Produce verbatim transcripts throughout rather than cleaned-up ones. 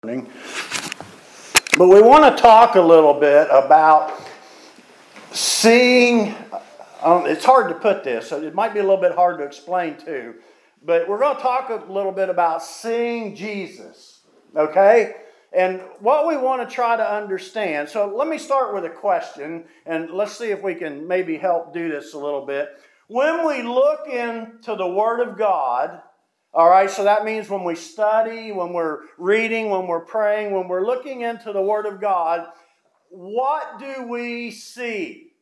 But we want to talk a little bit about seeing, um, it's hard to put this, so it might be a little bit hard to explain too, but we're going to talk a little bit about seeing Jesus, okay? And what we want to try to understand, so let me start with a question, and let's see if we can maybe help do this a little bit. When we look into the Word of God, all right, so that means when we study, when we're reading, when we're praying, when we're looking into the Word of God, what do we see?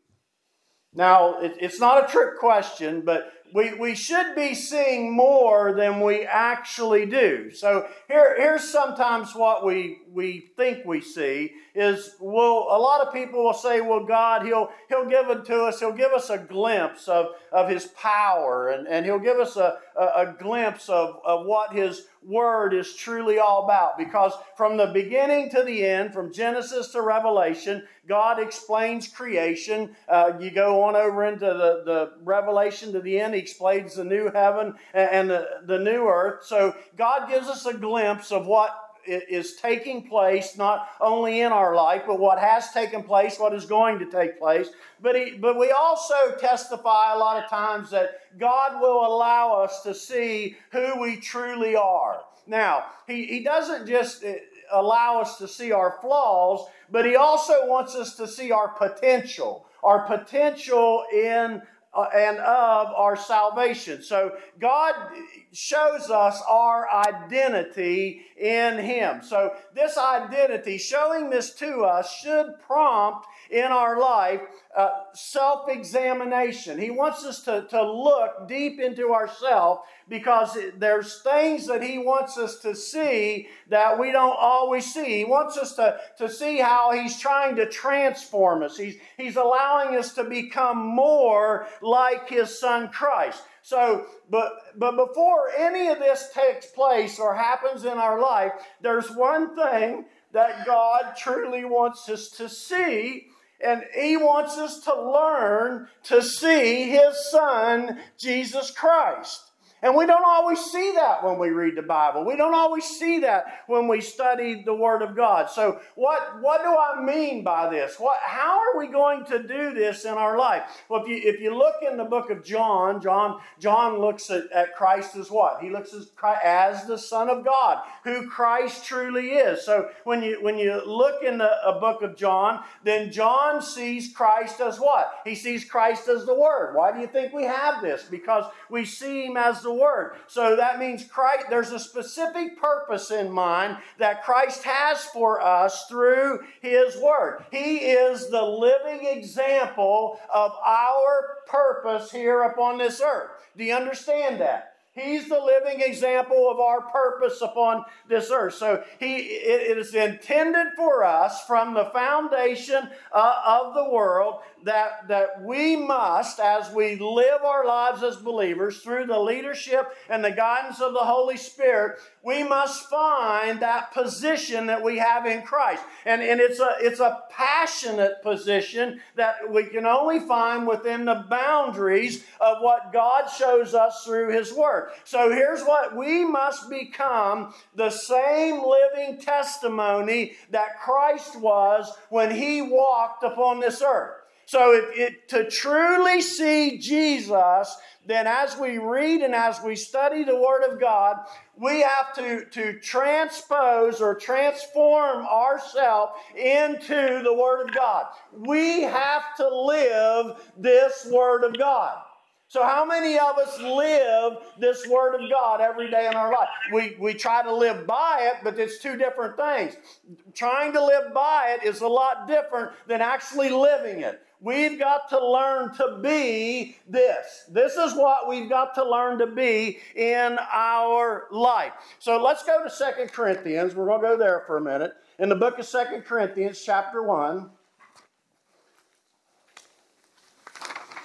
Now, it, it's not a trick question, but we, we should be seeing more than we actually do. So here, here's sometimes what we, we think we see is, well, a lot of people will say, well, God, He'll He'll give it to us, He'll give us a glimpse of, of His power, and, and He'll give us a, a, a glimpse of, of what His Word is truly all about. Because from the beginning to the end, from Genesis to Revelation, God explains creation. Uh, you go on over into the, the Revelation to the end, He explains the new heaven and the, the new earth. So God gives us a glimpse of what is taking place, not only in our life, but what has taken place, what is going to take place. But he, but we also testify a lot of times that God will allow us to see who we truly are. Now, He, he doesn't just allow us to see our flaws, but He also wants us to see our potential, our potential in Uh, and of our salvation. So God shows us our identity in Him. So this identity, showing this to us, should prompt in our life uh, self-examination. He wants us to, to look deep into ourselves, because there's things that He wants us to see that we don't always see. He wants us to, to see how He's trying to transform us. He's, he's allowing us to become more like His Son Christ. So, but, but before any of this takes place or happens in our life, there's one thing that God truly wants us to see, and He wants us to learn to see His Son, Jesus Christ. And we don't always see that when we read the Bible. We don't always see that when we study the Word of God. So what, what do I mean by this? What, how are we going to do this in our life? Well, if you, if you look in the book of John, John, John looks at, at Christ as what? He looks as, as the Son of God, who Christ truly is. So when you, when you look in the a book of John, then John sees Christ as what? He sees Christ as the Word. Why do you think we have this? Because we see Him as the Word. So that means Christ, there's a specific purpose in mind that Christ has for us through His Word. He is the living example of our purpose here upon this earth. Do you understand that? He's the living example of our purpose upon this earth. So he, it, it is intended for us from the foundation uh, of the world that, that we must, as we live our lives as believers through the leadership and the guidance of the Holy Spirit, we must find that position that we have in Christ. And, and it's a, it's a passionate position that we can only find within the boundaries of what God shows us through His Word. So here's what we must become: the same living testimony that Christ was when He walked upon this earth. So it, it, to truly see Jesus, then as we read and as we study the Word of God, we have to, to transpose or transform ourselves into the Word of God. We have to live this Word of God. So how many of us live this Word of God every day in our life? We, we try to live by it, but it's two different things. Trying to live by it is a lot different than actually living it. We've got to learn to be this. This is what we've got to learn to be in our life. So let's go to Second Corinthians. We're going to go there for a minute. In the book of Second Corinthians, chapter one.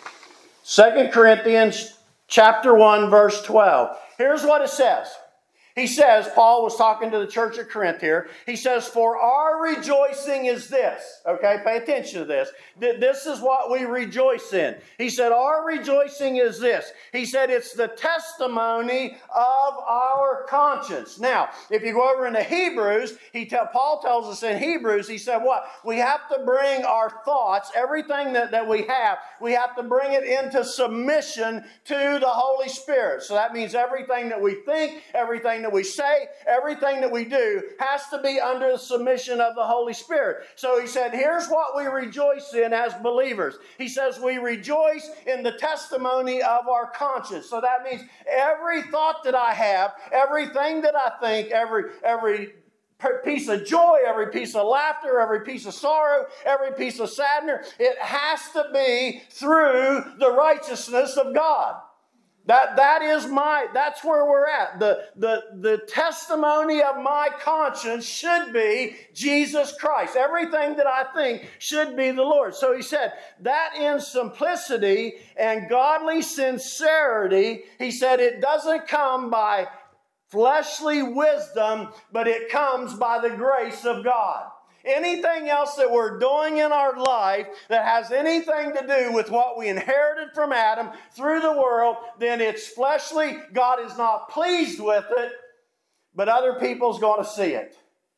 Second Corinthians chapter one, verse twelve. Here's what it says. He says, Paul was talking to the church at Corinth here. He says, for our rejoicing is this. Okay, pay attention to this. This is what we rejoice in. He said, our rejoicing is this. He said, it's the testimony of our conscience. Now, if you go over into Hebrews, he tell, Paul tells us in Hebrews, he said what? We have to bring our thoughts, everything that, that we have, we have to bring it into submission to the Holy Spirit. So that means everything that we think, everything that we say, everything that we do has to be under the submission of the Holy Spirit. So he said, here's what we rejoice in as believers. He says we rejoice in the testimony of our conscience. So that means every thought that I have, everything that I think, every every piece of joy, every piece of laughter, every piece of sorrow, every piece of sadness, it has to be through the righteousness of God. That, that is my, that's where we're at. The, the, the testimony of my conscience should be Jesus Christ. Everything that I think should be the Lord. So he said, that in simplicity and godly sincerity, he said, it doesn't come by fleshly wisdom, but it comes by the grace of God. Anything else that we're doing in our life that has anything to do with what we inherited from Adam through the world, then it's fleshly. God is not pleased with it, but other people's going to see it.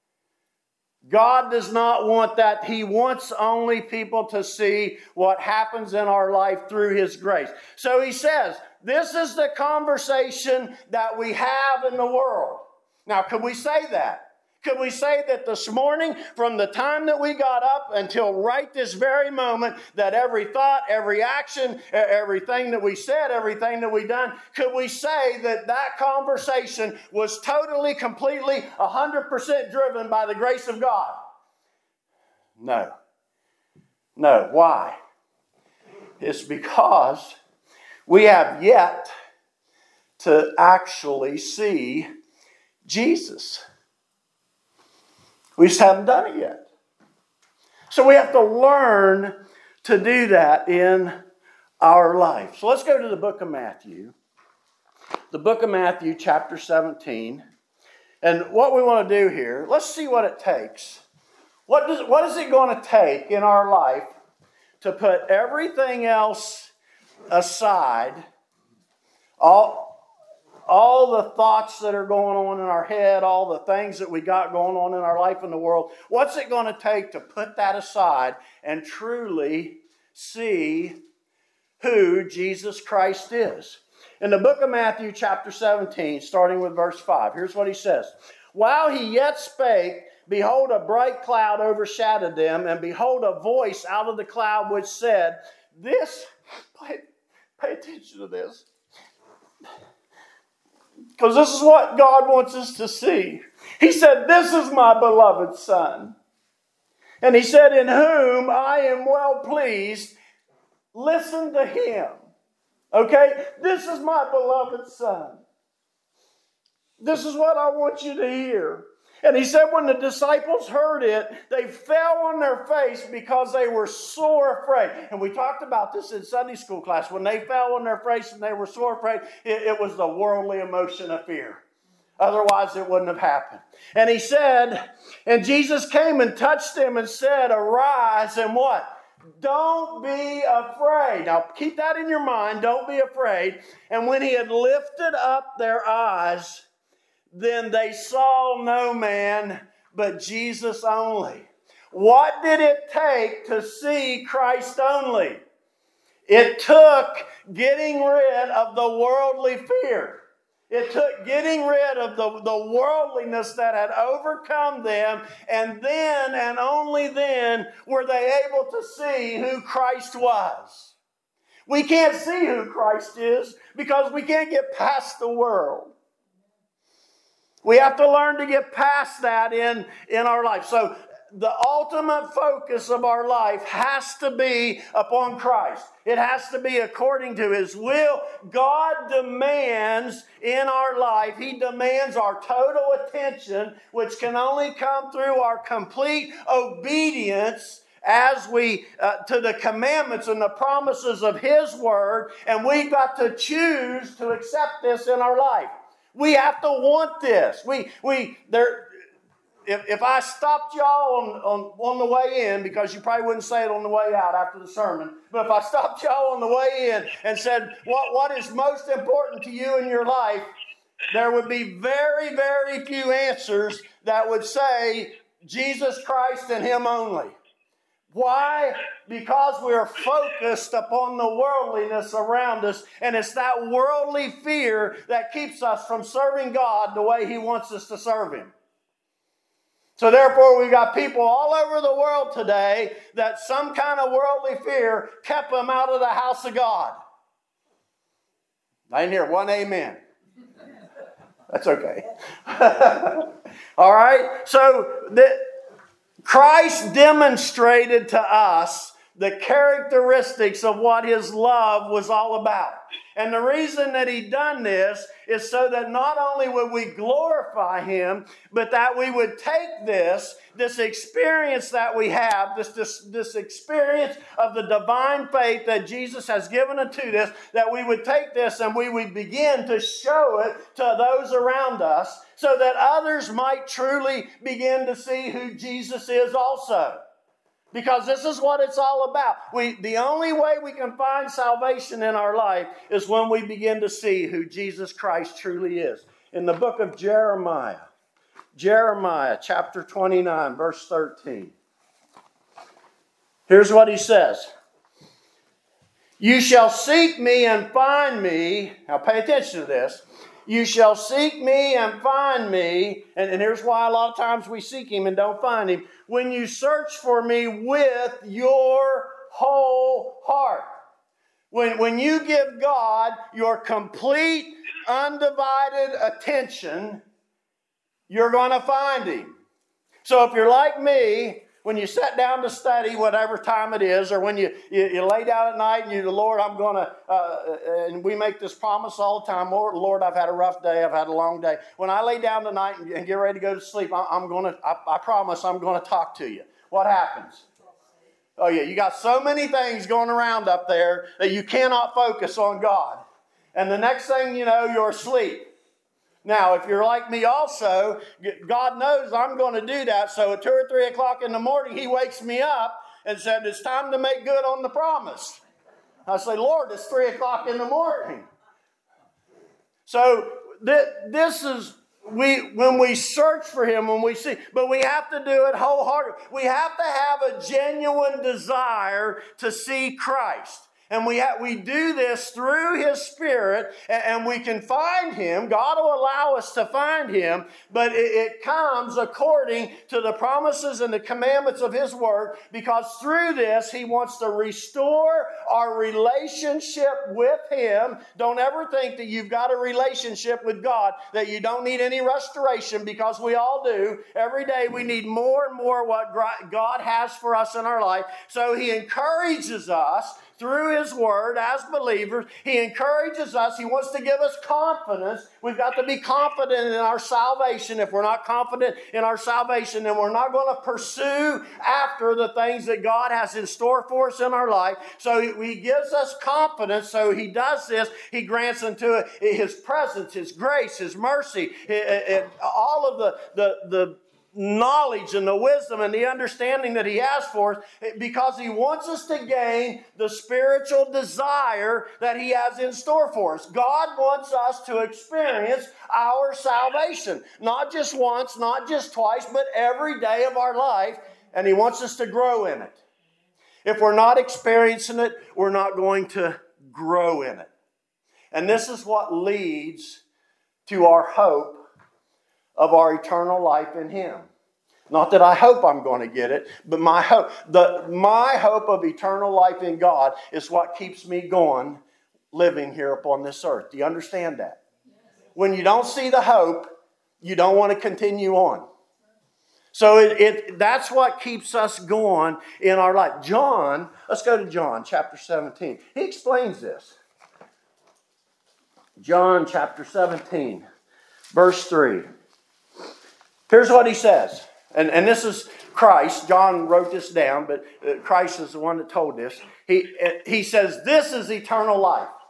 God does not want that. He wants only people to see what happens in our life through His grace. So He says, this is the conversation that we have in the world. Now, could we say that? Could we say that this morning, from the time that we got up until right this very moment, that every thought, every action, everything that we said, everything that we done, could we say that that conversation was totally, completely, one hundred percent driven by the grace of God? No. No. Why? It's because we have yet to actually see Jesus. We just haven't done it yet. So we have to learn to do that in our life. So let's go to the book of Matthew. The book of Matthew, chapter seventeen. And what we want to do here, let's see what it takes. What does, what is it going to take in our life to put everything else aside, all All the thoughts that are going on in our head, all the things that we got going on in our life in the world, what's it going to take to put that aside and truly see who Jesus Christ is? In the book of Matthew, chapter seventeen, starting with verse five, here's what he says. While he yet spake, behold, a bright cloud overshadowed them, and behold, a voice out of the cloud which said, This, pay, pay attention to this. Because this is what God wants us to see. He said, this is my beloved Son. And He said, in whom I am well pleased. Listen to Him. Okay? This is my beloved Son. This is what I want you to hear. And He said when the disciples heard it, they fell on their face because they were sore afraid. And we talked about this in Sunday school class. When they fell on their face and they were sore afraid, it, it was the worldly emotion of fear. Otherwise, it wouldn't have happened. And He said, and Jesus came and touched them and said, arise and what? Don't be afraid. Now, keep that in your mind. Don't be afraid. And when He had lifted up their eyes, then they saw no man but Jesus only. What did it take to see Christ only? It took getting rid of the worldly fear. It took getting rid of the, the worldliness that had overcome them, and then and only then were they able to see who Christ was. We can't see who Christ is because we can't get past the world. We have to learn to get past that in, in our life. So the ultimate focus of our life has to be upon Christ. It has to be according to His will. God demands in our life, He demands our total attention, which can only come through our complete obedience as we, uh, to the commandments and the promises of His Word. And we've got to choose to accept this in our life. We have to want this. We, we, there, if, if I stopped y'all on, on, on the way in, because you probably wouldn't say it on the way out after the sermon, but if I stopped y'all on the way in and said, what, what is most important to you in your life, there would be very, very few answers that would say Jesus Christ and Him only. Why? Because we're focused upon the worldliness around us, and it's that worldly fear that keeps us from serving God the way He wants us to serve Him. So therefore, we've got people all over the world today that some kind of worldly fear kept them out of the house of God. I didn't hear one amen. That's okay. All right? So the, Christ demonstrated to us the characteristics of what His love was all about. And the reason that He done this is so that not only would we glorify Him, but that we would take this, this experience that we have, this, this, this experience of the divine faith that Jesus has given unto us, that we would take this and we would begin to show it to those around us so that others might truly begin to see who Jesus is also. Because this is what it's all about. We, the only way we can find salvation in our life is when we begin to see who Jesus Christ truly is. In the book of Jeremiah, Jeremiah chapter twenty-nine, verse thirteen. Here's what he says. You shall seek me and find me. Now pay attention to this. You shall seek me and find me. And, and here's why a lot of times we seek Him and don't find Him. When you search for me with your whole heart. When, when you give God your complete, undivided attention, you're going to find Him. So if you're like me, when you sit down to study, whatever time it is, or when you, you, you lay down at night and you, Lord, I'm going to, uh, and we make this promise all the time, Lord, Lord, I've had a rough day, I've had a long day. When I lay down tonight and, and get ready to go to sleep, I, I'm going to, I, I promise I'm going to talk to you. What happens? Oh yeah, you got so many things going around up there that you cannot focus on God. And the next thing you know, you're asleep. Now, if you're like me also, God knows I'm going to do that. So at two or three o'clock in the morning, He wakes me up and said, it's time to make good on the promise. I say, Lord, it's three o'clock in the morning. So th- this is, we when we search for Him, when we see, but we have to do it wholeheartedly. We have to have a genuine desire to see Christ. And we have, we do this through His Spirit, and, and we can find Him. God will allow us to find Him, but it, it comes according to the promises and the commandments of His Word, because through this He wants to restore our relationship with Him. Don't ever think that you've got a relationship with God that you don't need any restoration, because we all do. Every day we need more and more what God has for us in our life. So He encourages us through His Word as believers. He encourages us. He wants to give us confidence. We've got to be confident in our salvation. If we're not confident in our salvation, then we're not going to pursue after the things that God has in store for us in our life. So He gives us confidence. So He does this. He grants unto it His presence, His grace, His mercy, all of the, the, the knowledge and the wisdom and the understanding that He has for us, because He wants us to gain the spiritual desire that He has in store for us. God wants us to experience our salvation. Not just once, not just twice, but every day of our life. And He wants us to grow in it. If we're not experiencing it, we're not going to grow in it. And this is what leads to our hope of our eternal life in Him. Not that I hope I'm going to get it, but my hope, the, my hope of eternal life in God is what keeps me going, living here upon this earth. Do you understand that? When you don't see the hope, you don't want to continue on. So it, it that's what keeps us going in our life. John, let's go to John chapter seventeen. He explains this. John chapter seventeen, verse three. Here's what he says. And, and this is Christ. John wrote this down, but Christ is the one that told this. He, he says, this is eternal life.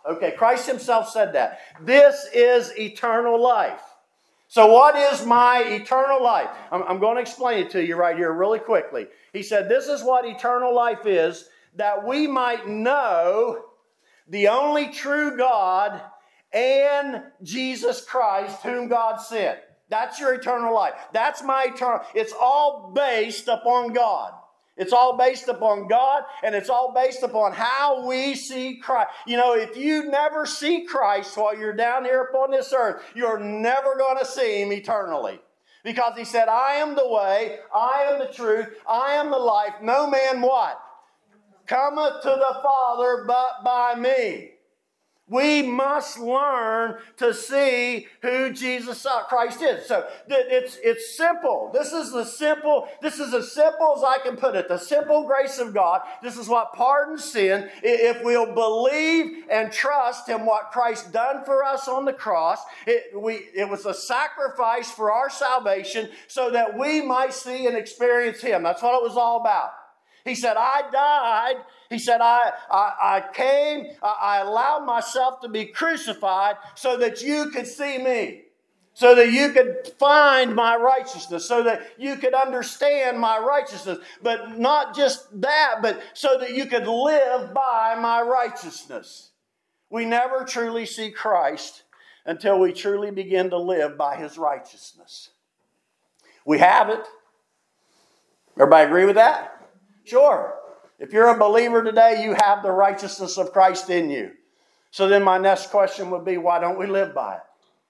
Okay, Christ himself said that. This is eternal life. So what is my eternal life? I'm, I'm going to explain it to you right here really quickly. He said, this is what eternal life is, that we might know the only true God and Jesus Christ whom God sent. That's your eternal life. That's my eternal. It's all based upon God. It's all based upon God, and it's all based upon how we see Christ. You know, if you never see Christ while you're down here upon this earth, you're never going to see him eternally. Because he said, I am the way, I am the truth, I am the life. No man what? Cometh to the Father but by me. We must learn to see who Jesus Christ is. So it's, it's simple. This is the simple, this is as simple as I can put it. The simple grace of God. This is what pardons sin. If we'll believe and trust in what Christ done for us on the cross, it, we, it was a sacrifice for our salvation so that we might see and experience him. That's what it was all about. He said, I died. He said, I, I, I came, I, I allowed myself to be crucified so that you could see me. So that you could find my righteousness. So that you could understand my righteousness. But not just that, but so that you could live by my righteousness. We never truly see Christ until we truly begin to live by his righteousness. We have it. Everybody agree with that? Sure. If you're a believer today, you have the righteousness of Christ in you. So then my next question would be, why don't we live by it?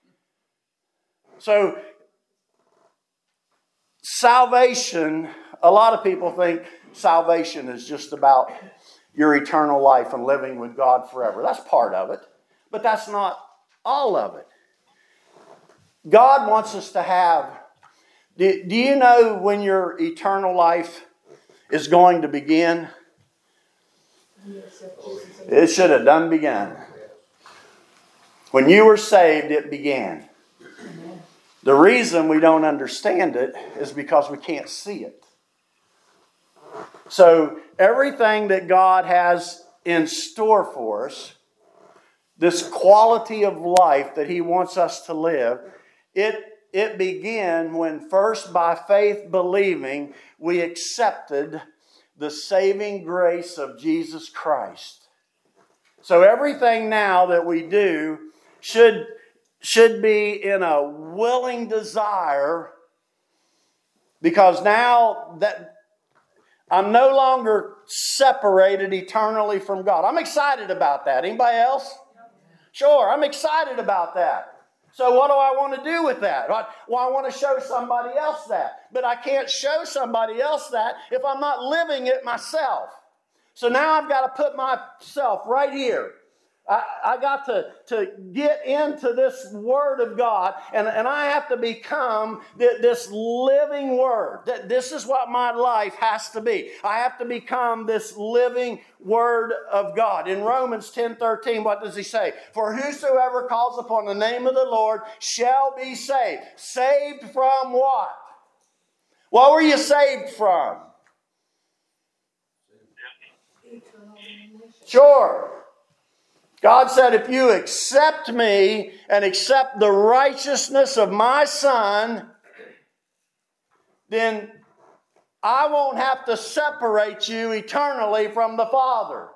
So, salvation, a lot of people think salvation is just about your eternal life and living with God forever. That's part of it, but that's not all of it. God wants us to have, do, do you know when your eternal life is going to begin? It should have done begun. When you were saved, it began. The reason we don't understand it is because we can't see it. So everything that God has in store for us, this quality of life that he wants us to live, it It began when first by faith believing we accepted the saving grace of Jesus Christ. So everything now that we do should, should be in a willing desire, because now that I'm no longer separated eternally from God. I'm excited about that. Anybody else? Sure, I'm excited about that. So what do I want to do with that? Well, I want to show somebody else that. But I can't show somebody else that if I'm not living it myself. So now I've got to put myself right here. I, I got to, to get into this Word of God, and, and I have to become th- this living Word. That this is what my life has to be. I have to become this living Word of God. In Romans ten thirteen, what does he say? For whosoever calls upon the name of the Lord shall be saved. Saved from what? What were you saved from? Sure. God said, if you accept me and accept the righteousness of my Son, then I won't have to separate you eternally from the Father.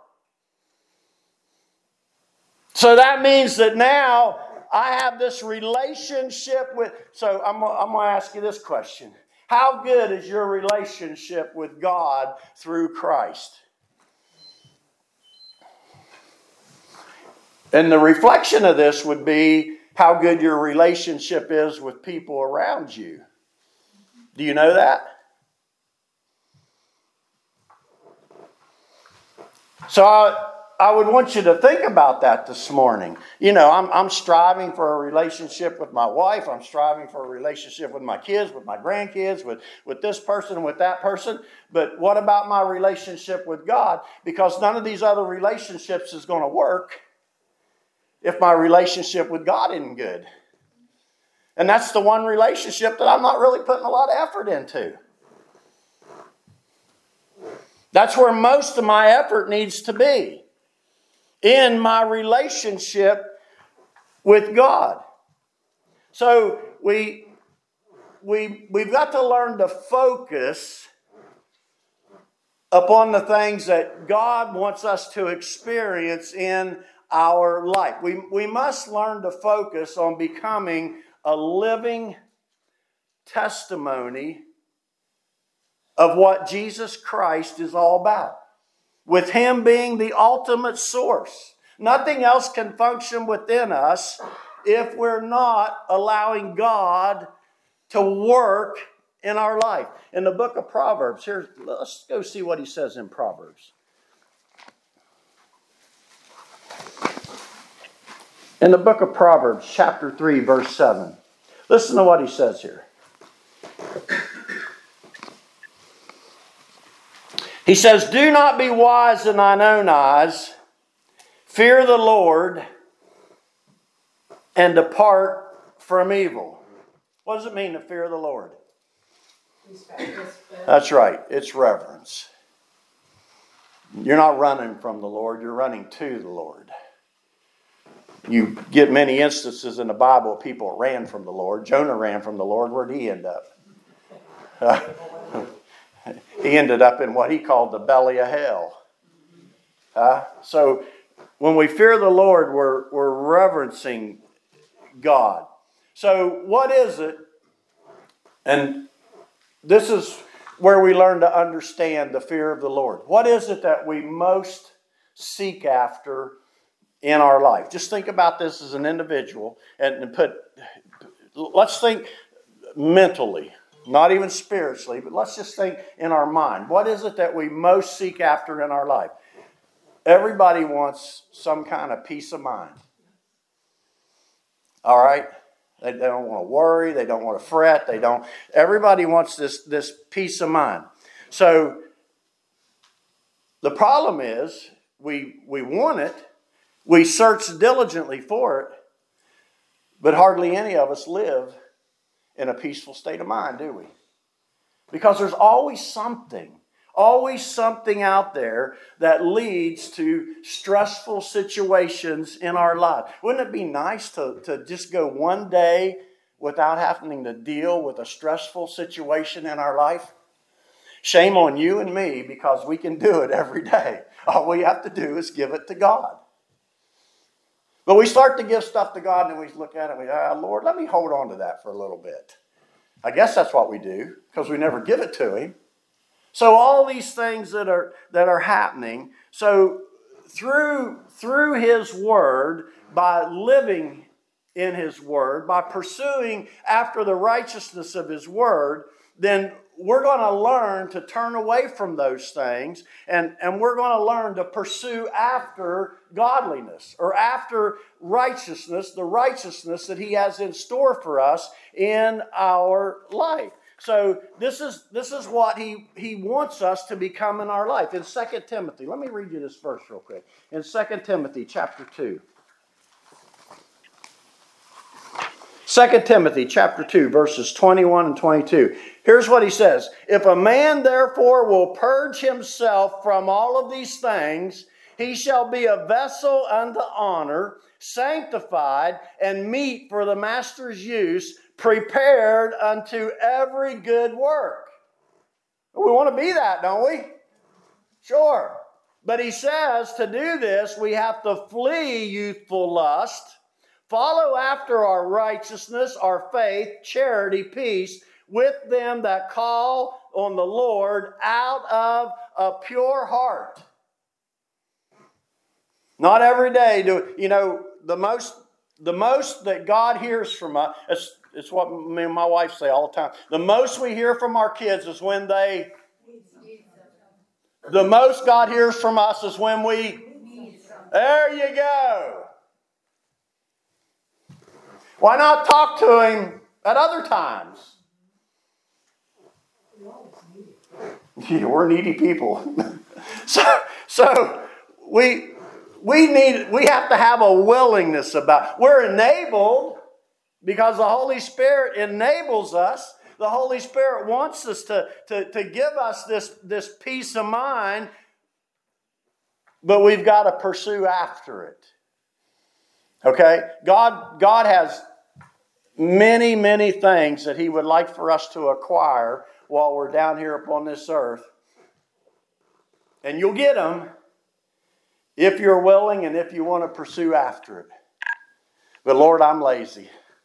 So that means that now I have this relationship with... So I'm, I'm going to ask you this question. How good is your relationship with God through Christ? And the reflection of this would be how good your relationship is with people around you. Do you know that? So I, I would want you to think about that this morning. You know, I'm, I'm striving for a relationship with my wife. I'm striving for a relationship with my kids, with my grandkids, with, with this person, with that person. But what about my relationship with God? Because none of these other relationships is going to work if my relationship with God isn't good. And that's the one relationship that I'm not really putting a lot of effort into. That's where most of my effort needs to be. in my relationship with God. So we, we, we've got to learn to focus upon the things that God wants us to experience in our life. We, we must learn to focus on becoming a living testimony of what Jesus Christ is all about, with Him being the ultimate source. Nothing else can function within us if we're not allowing God to work in our life. In the book of Proverbs, here, let's go see what he says in Proverbs. In the book of Proverbs, chapter three, verse seven. Listen to what he says here. He says, "Do not be wise in thine own eyes. Fear the Lord and depart from evil." What does it mean to fear the Lord? That's right. It's reverence. You're not running from the Lord. You're running to the Lord. You get many instances in the Bible of people ran from the Lord. Jonah ran from the Lord. Where did he end up? Uh, he ended up in what he called the belly of hell. Uh, so when we fear the Lord, we're, we're reverencing God. So what is it? And this is where we learn to understand the fear of the Lord. What is it that we most seek after in our life? Just think about this as an individual and put, let's think mentally, not even spiritually, but let's just think in our mind. What is it that we most seek after in our life? Everybody wants some kind of peace of mind. All right? They, they don't want to worry. They don't want to fret. They don't. Everybody wants this, this peace of mind. So the problem is we, we want it. We search diligently for it. But hardly any of us live in a peaceful state of mind, do we? Because there's always something. Always something out there that leads to stressful situations in our life. Wouldn't it be nice to, to just go one day without having to deal with a stressful situation in our life? Shame on you and me, because we can do it every day. All we have to do is give it to God. But we start to give stuff to God and we look at it and we, ah, Lord, let me hold on to that for a little bit. I guess that's what we do, because we never give it to Him. So all these things that are that are happening, so through through His Word, by living in His Word, by pursuing after the righteousness of His Word, then we're going to learn to turn away from those things, and, and we're going to learn to pursue after godliness, or after righteousness, the righteousness that He has in store for us in our life. So this is this is what he, he wants us to become in our life. In Second Timothy, let me read you this verse real quick. In Second Timothy chapter two. Second Timothy chapter two, verses twenty-one and twenty-two. Here's what he says. "If a man therefore will purge himself from all of these things, he shall be a vessel unto honor, sanctified, and meet for the master's use, prepared unto every good work." We want to be that, don't we? Sure. But he says to do this, we have to flee youthful lust, follow after our righteousness, our faith, charity, peace, with them that call on the Lord out of a pure heart. Not every day do, you know, the most the most that God hears from us, it's, it's what me and my wife say all the time. The most we hear from our kids is when they, the most God hears from us is when we, there you go. Why not talk to Him at other times? Yeah, we're needy people. so, so we we need we have to have a willingness about. We're enabled because the Holy Spirit enables us. The Holy Spirit wants us to, to, to give us this, this peace of mind. but we've got to pursue after it. Okay? God, God has many, many things that He would like for us to acquire while we're down here upon this earth. And you'll get them if you're willing and if you want to pursue after it. But Lord, I'm lazy.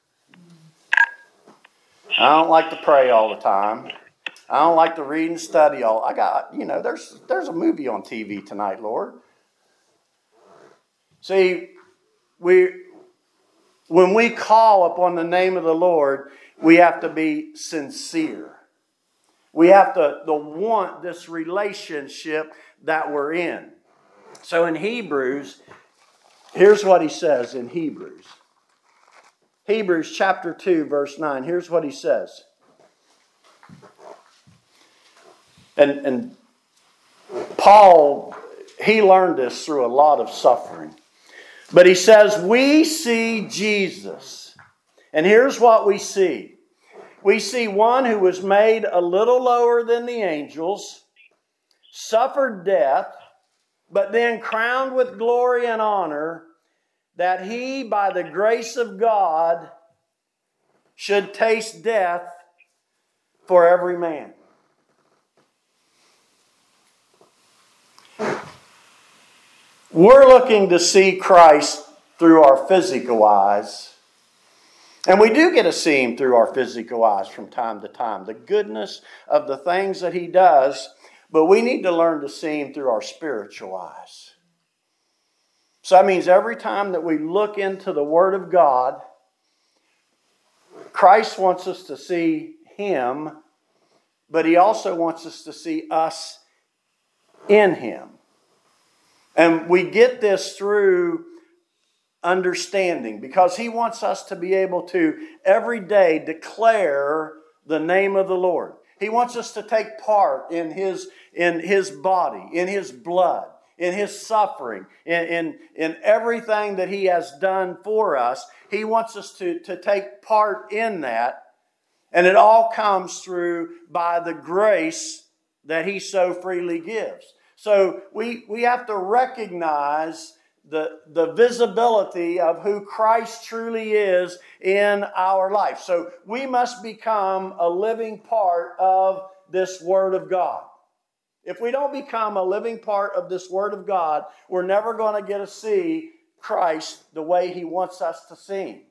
I don't like to pray all the time. I don't like to read and study all. I got, you know, there's there's a movie on T V tonight, Lord. See, we when we call upon the name of the Lord, we have to be sincere. We have to, to want this relationship that we're in. So in Hebrews, here's what he says in Hebrews. Hebrews chapter two, verse nine. Here's what he says. And, and Paul, he learned this through a lot of suffering. But he says, we see Jesus. And here's what we see. We see one who was made a little lower than the angels, suffered death, but then crowned with glory and honor, that he, by the grace of God, should taste death for every man. We're looking to see Christ through our physical eyes. And we do get to see Him through our physical eyes from time to time. The goodness of the things that He does. But we need to learn to see Him through our spiritual eyes. So that means every time that we look into the Word of God, Christ wants us to see Him, but He also wants us to see us in Him. And we get this through understanding, because He wants us to be able to every day declare the name of the Lord. He wants us to take part in His, in His body, in His blood, in His suffering, in, in, in everything that He has done for us. He wants us to, to take part in that. And it all comes through by the grace that He so freely gives. So we, we have to recognize the, the visibility of who Christ truly is in our life. So we must become a living part of this Word of God. If we don't become a living part of this Word of God, we're never going to get to see Christ the way He wants us to see Him.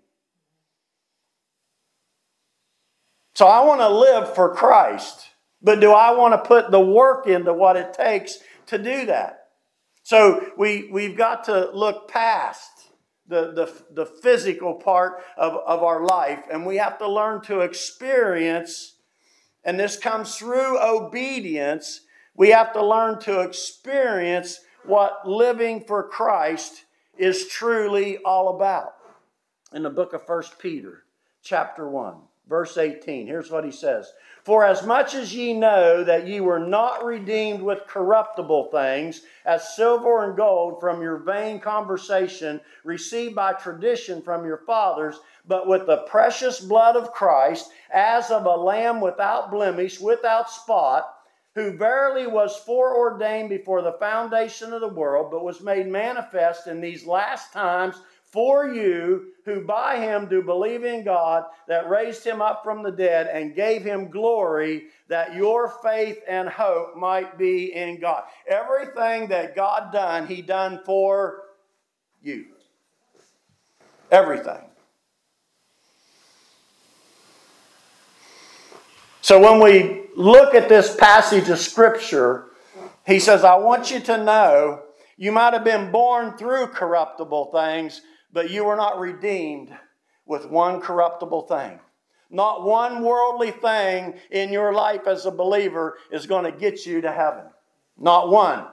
So I want to live for Christ, but do I want to put the work into what it takes to do that? So we, we've got to look past the, the, the physical part of, of our life, and we have to learn to experience, and this comes through obedience. We have to learn to experience what living for Christ is truly all about. In the book of First Peter, chapter one, verse eighteen, here's what he says. For as much as ye know that ye were not redeemed with corruptible things, as silver and gold from your vain conversation received by tradition from your fathers, but with the precious blood of Christ, as of a lamb without blemish, without spot, who verily was foreordained before the foundation of the world, but was made manifest in these last times for you, who by Him do believe in God, that raised Him up from the dead and gave Him glory, that your faith and hope might be in God. Everything that God done, He done for you. Everything. So when we look at this passage of Scripture, he says, I want you to know you might have been born through corruptible things, but you were not redeemed with one corruptible thing. Not one worldly thing in your life as a believer is going to get you to heaven. Not one.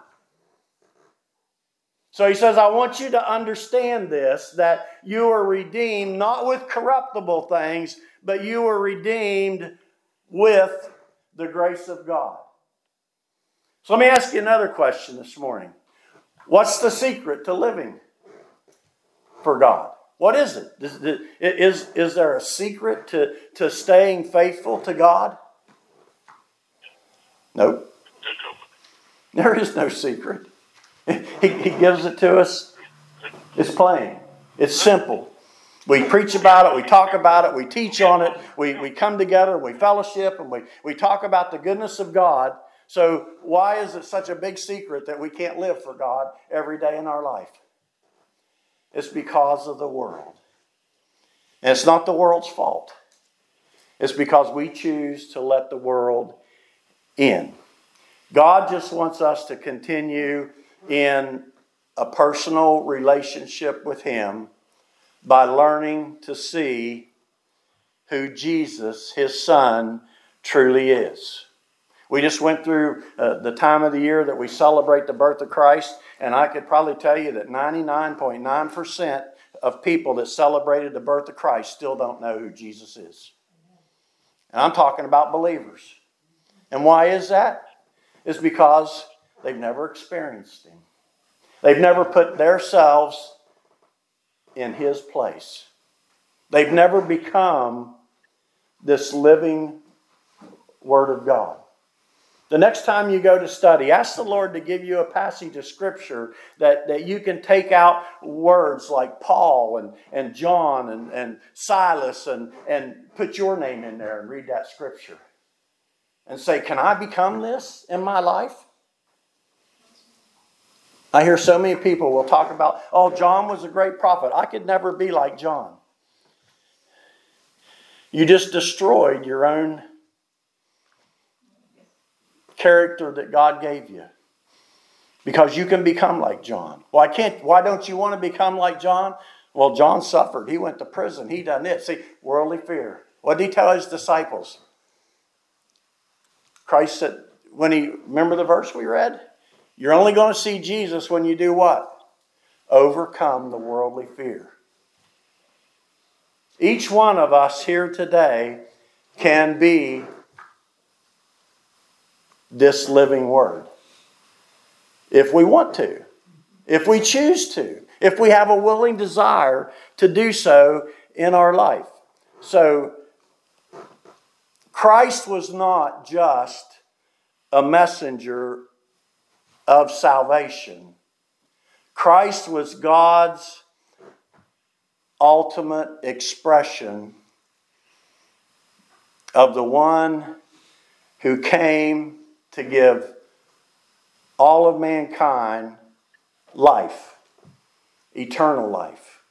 So he says, I want you to understand this, that you are redeemed not with corruptible things, but you are redeemed with the grace of God. So let me ask you another question this morning. What's the secret to living for God? What is it? Is, is, is there a secret to, to staying faithful to God? Nope. There is no secret. He, he gives it to us. It's plain. It's simple. We preach about it, we talk about it, we teach on it, we, we come together, we fellowship, and we, we talk about the goodness of God. So why is it such a big secret that we can't live for God every day in our life? It's because of the world. And it's not the world's fault. It's because we choose to let the world in. God just wants us to continue in a personal relationship with Him by learning to see who Jesus, His Son, truly is. We just went through uh, the time of the year that we celebrate the birth of Christ, and I could probably tell you that ninety-nine point nine percent of people that celebrated the birth of Christ still don't know who Jesus is. And I'm talking about believers. And why is that? It's because they've never experienced Him. They've never put themselves in His place. They've never become this living Word of God. The next time you go to study, ask the Lord to give you a passage of Scripture that, that you can take out words like Paul and, and John and, and Silas and, and put your name in there and read that Scripture. And say, can I become this in my life? I hear so many people will talk about, oh, John was a great prophet. I could never be like John. You just destroyed your own character that God gave you. Because you can become like John. Why can't, why don't you want to become like John? Well, John suffered. He went to prison. He done it. See, worldly fear. What did He tell His disciples? Christ said, when He, remember the verse we read? You're only going to see Jesus when you do what? Overcome the worldly fear. Each one of us here today can be this living Word. If we want to. If we choose to. If we have a willing desire to do so in our life. So, Christ was not just a messenger of salvation. Christ was God's ultimate expression of the one who came to give all of mankind life, eternal life.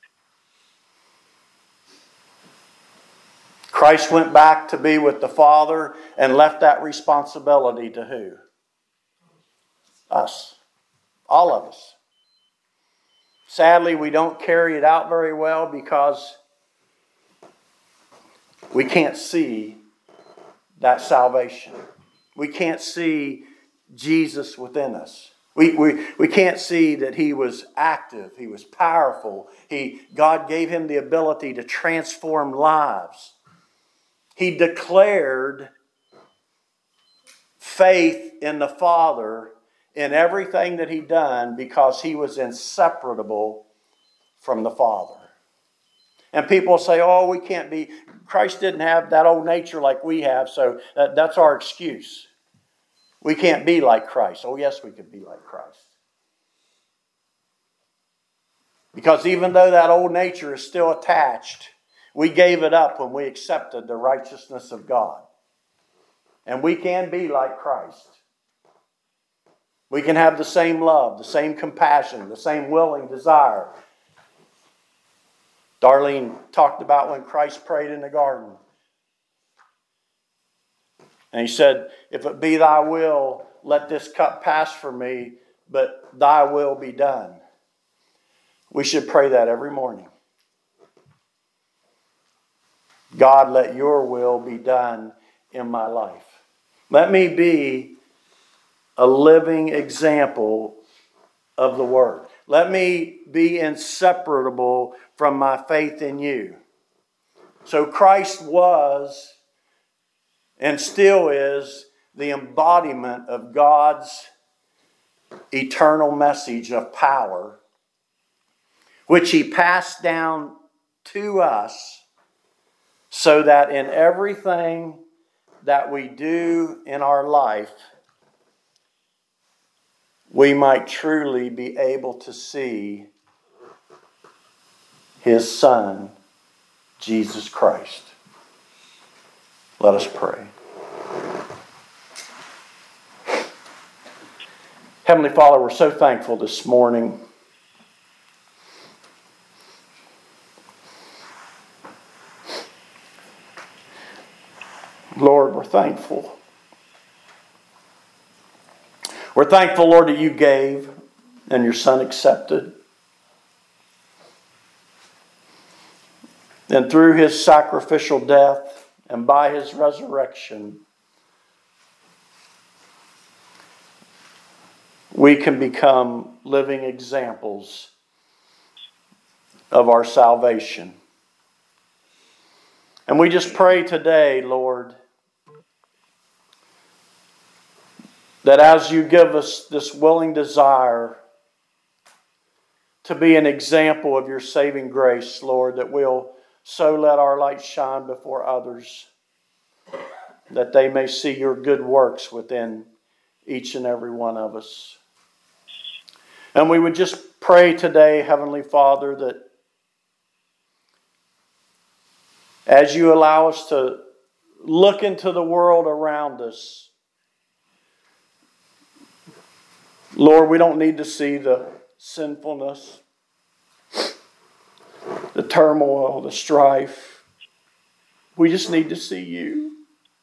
Christ went back to be with the Father and left that responsibility to who? Us. All of us. Sadly, we don't carry it out very well because we can't see that salvation. We can't see Jesus within us. We, we, we can't see that He was active. He was powerful. He, God gave Him the ability to transform lives. He declared faith in the Father in everything that He done because He was inseparable from the Father. And people say, oh, we can't be, Christ didn't have that old nature like we have, so that, that's our excuse. We can't be like Christ. Oh, yes, we could be like Christ. Because even though that old nature is still attached, we gave it up when we accepted the righteousness of God. And we can be like Christ. We can have the same love, the same compassion, the same willing desire. Darlene talked about when Christ prayed in the garden. And He said, if it be Thy will, let this cup pass from me, but Thy will be done. We should pray that every morning. God, let Your will be done in my life. Let me be a living example of the Word. Let me be inseparable from my faith in You. So Christ was and still is the embodiment of God's eternal message of power, which He passed down to us so that in everything that we do in our life, we might truly be able to see His Son, Jesus Christ. Let us pray. Heavenly Father, we're so thankful this morning. Lord, we're thankful. We're thankful, Lord, that you gave and your Son accepted. And through His sacrificial death and by His resurrection, we can become living examples of our salvation. And we just pray today, Lord, that as you give us this willing desire to be an example of your saving grace, Lord, that we'll so let our light shine before others, that they may see your good works within each and every one of us. And we would just pray today, Heavenly Father, that as you allow us to look into the world around us, Lord, we don't need to see the sinfulness, the turmoil, the strife. We just need to see you.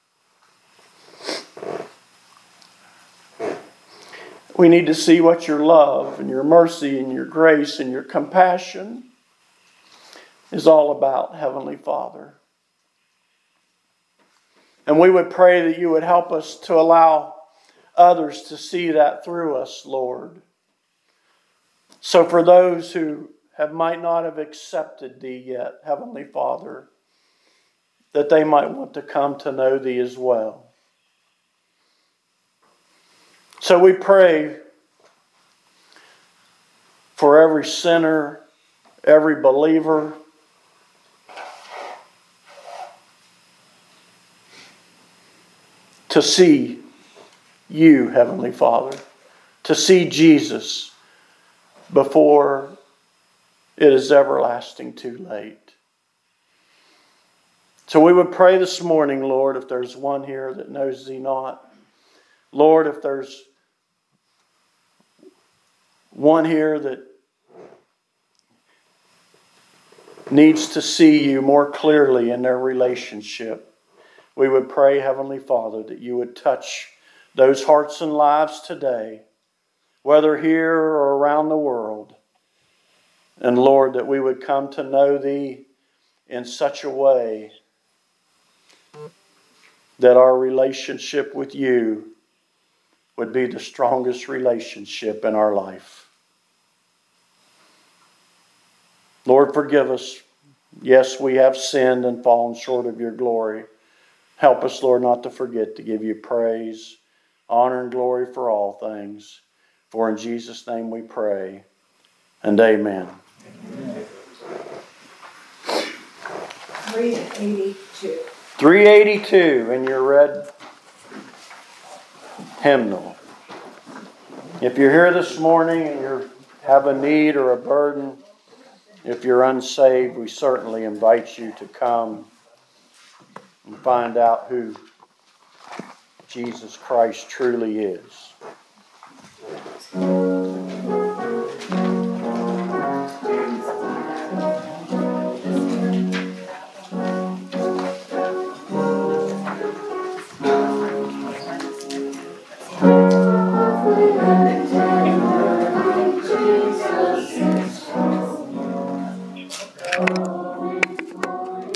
We need to see what your love and your mercy and your grace and your compassion is all about, Heavenly Father. And we would pray that you would help us to allow others to see that through us, Lord. So for those who have might not have accepted thee yet, Heavenly Father, that they might want to come to know thee as well. So we pray for every sinner, every believer, to see you, Heavenly Father, to see Jesus before it is everlasting too late. So we would pray this morning, Lord, if there's one here that knows thee not. Lord, if there's one here that needs to see you more clearly in their relationship, we would pray, Heavenly Father, that you would touch those hearts and lives today, whether here or around the world. And Lord, that we would come to know thee in such a way that our relationship with you would be the strongest relationship in our life. Lord, forgive us. Yes, we have sinned and fallen short of your glory. Help us, Lord, not to forget to give you praise, honor, and glory for all things. For in Jesus' name we pray, and amen. Amen. three eighty-two. three eighty-two in your red hymnal. If you're here this morning and you have a need or a burden, if you're unsaved, we certainly invite you to come and find out who Jesus Christ truly is.